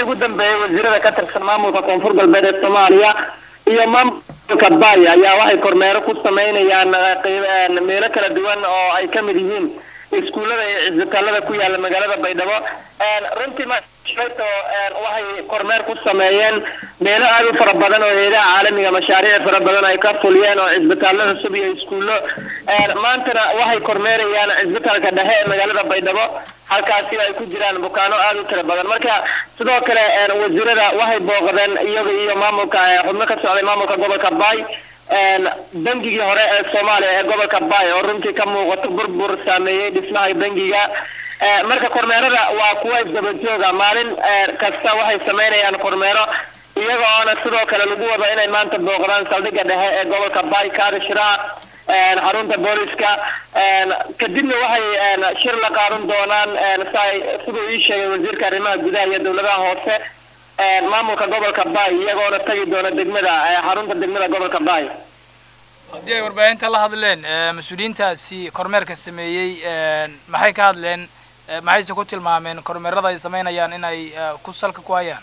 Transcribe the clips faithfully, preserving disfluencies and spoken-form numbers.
ugu dambeeyay wasiirada ka tirsan maamulka koonfur galbeed ee Soomaaliya iyo maamulka Baay ayaa waxay kormeer ku sameynayaan meelo kala duwan oo ay ka mid yihiin iskuulada iyo isbitaalada ku yaala magaalada Baydhabo runtii ma shaqo waxay kormeer ku sameeyeen meelo aad u fara badan oo hay'adaha caalamiga mashaariic fara badan ay ka fuliyeen oo isbitaalada cusub iyo iskuulo maantana waxay kormeerayaan isbitaalka dhexe ee magaalada Baydhabo halkaasi ay ku jiraan bukaano aad u tiro badan marka sidoo kale wasiirada waxay booqdeen iyaga iyo maamulka xubno ka socday maamulka gobolka Baay bangigii hore ee Soomaaliya ee gobolka Baay oo runtii ka muuqato burbur saameeyay dhismaha bangiga marka kormeerada waa kuwa isdaba jooga maalin kasta waxay sameynayaan kormeero iyaga oo sidoo kale lagu wado inay maanta booqdaan saldhigga dhexe ee gobolka Baay kaadashira xarunta booliska kadibna waxay shir la qaadan doonaan sidoo ii sheegay wasiirka arrimaha gudaha iyo dawladaha hoose maamulka gobolka Baay iyagoona tagi doona degmada xarunta degmada gobolka Baay hadii ay warbaahinta la hadleen mas'uuliyiintaasi kormeerka sameeyay maxay ka hadleen maxay ku tilmaameen kormeerada ay sameynayaan in ay ku salka ku hayaan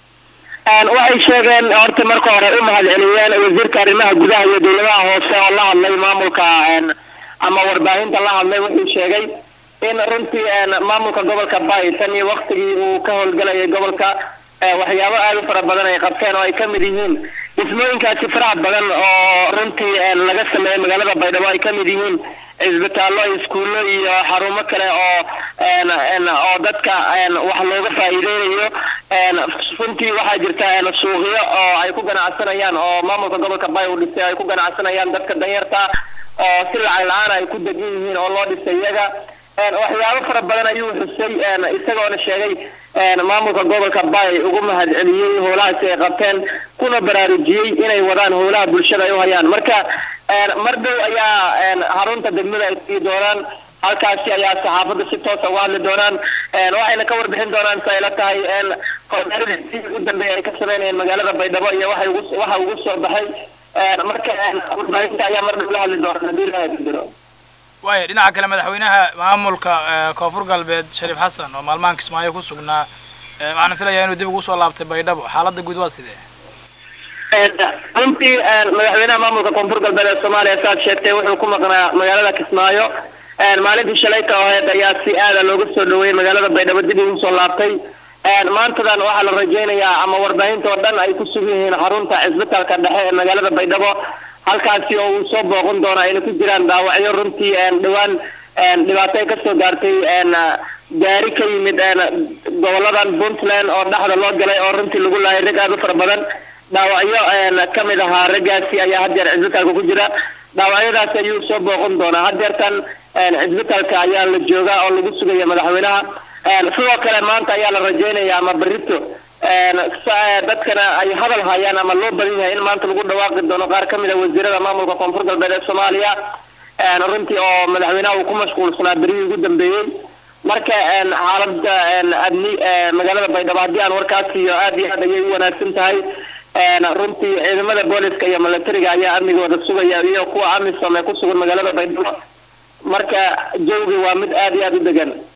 waxay sheegeen horta marka hore u mahadceliyeen wasiirka arrimaha gudaha iyo dawladaha hoose oo la hadlay maamulka ama warbaahinta la hadlay wuxuu sheegay in runtii maamulka gobolka Baay tan iyo waqtigii uu ka howlgalayay gobolka waxyaabo aad u fara badan ay qabteen oo ay ka mid yihiin dhismooyinkaasi faraha badan oo runtii laga sameeyay magaalada Baydhabo ay ka mid yihiin isbitaallo iskuulo iyo xarumo kale oo oo dadka wax looga faa'iideeyo runtii waxaa jirta suuqyo oo ay ku ganacsanayaan oo maamulka gobolka Baay uu dhisay ay ku ganacsanayaan dadka danyarta oo si lacag la'aan ay ku degan yihiin oo loo dhisay iyaga waxyaabo fara badan ayuu xusay isagoona sheegay maamulka gobolka Baay ugu mahadceliyay howlahaas ay qabteen kuna baraarujiyay inay wadaan howlaha bulshada ay u hayaan marka mardow ayaa xarunta degmada ay sii doonaan halkaasi ayaa saxaafadda si toos ah u hadli doonaan waxayna ka warbixin doonaan sayla tahay kormeeradii ugu dambeeyay ay ka sameynayeen magaalada Baydhabo iyo waxa ugu waxa ugu soo baxay marka warbaahinta ayaa mardow la hadli doona hadii la hadlo way dhinaca kale madaxweynaha maamulka koonfur galbeed Shariif Xasan oo maalmahan Kismaayo ku sugnaa waxaan filayaa inuu dib ugu soo laabtay Baydhabo xaaladda guud waa sidee runtii madaxweynaha maamulka koonfur galbeed ee Soomaaliya saad sheegtay wuxuu ku maqnaa magaalada Kismaayo maalintii shalayta oo ayaa si aad looga soo dhaweeyay magaalada Baydhabo dib ugu soo laabtay maantadan waxaa la rajaynayaa ama warbaahinta oo dhan ay ku sugan yihiin xarunta isbitaalka dhexe ee magaalada Baydhabo halkaasi oo uu soo booqan doona inay ku jiraan dhaawacyo runtii dhawaan dhibaato ka soo gaartay gaari ka yimid goboladan Puntland oo dhaxda loo galay oo runtii lagu laayay rag aad u fara badan dhaawacyo kamid ahaa ragaasi ayaa hadda isbitaalka ku jira dhaawacyadaas ayuu soo booqan doona haddeertan isbitaalka ayaa la joogaa oo lagu sugaya madaxweynaha sidoo kale maanta ayaa la rajaynayaa ama barito dadkana ay hadal hayaan ama loo badan yahay in maanta lagu dhawaaqi doono qaar kamid ah wasiirada maamulka koonfur galbeed ee Soomaaliya runtii oo madaxweynaha uu ku mashquulsanaa berigii ugu dambeeyay marka xaaladda amni magaalada Baydhabo haddii aan warkaas iyo aad iyo aad ayay u wanaagsan tahay runtii ciidamada booliska iyo militariga ayaa amnigooda sugaya iyo kuwa amisom ee ku sugan magaalada Baydhabo marka jawgi waa mid aad iyo aad u degan